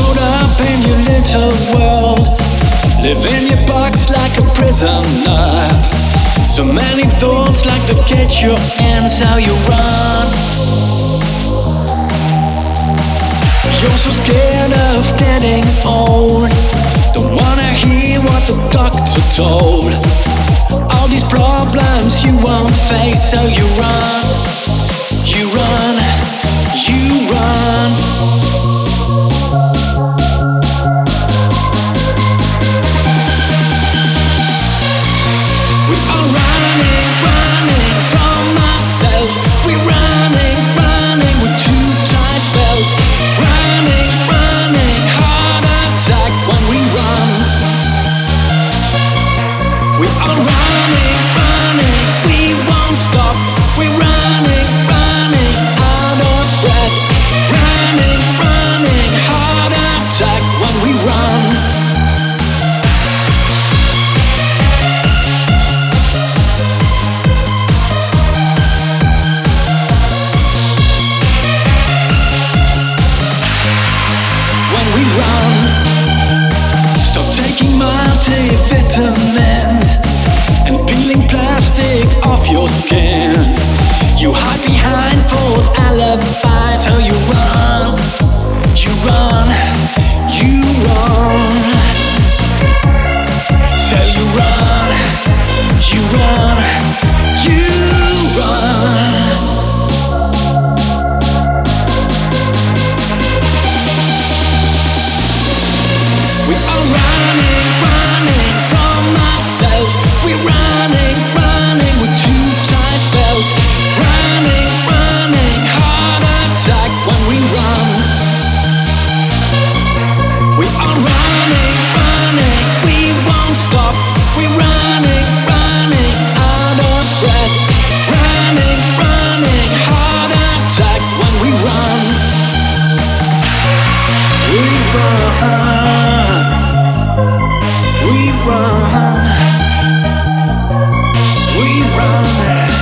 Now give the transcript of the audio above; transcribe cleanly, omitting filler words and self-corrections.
caught up in your little world, live in your box like a prisoner. So many thoughts like to get your hands how you run. You're so scared of getting old, don't wanna hear what the doctor told. All these problems you won't face, so you run, you run, you run. We are running, running from ourselves. We're running, running with too tight belts. Running, running, heart attack when we run. We are running, running, we won't stop. We're running, running, out of breath. Running, running, heart attack when we run. When we run, stop taking multivitamins and peeling plastic off your skin. You hide behind false alibis, so you run, you run, you run. So you run, you run, you run. We are running, running from ourselves. We're running, running with too tight belts. Running, running, heart attack when we run. We are running, running, we won't stop. We're running, running, out of breath. Running, running, heart attack when we run. We run. We run, we run.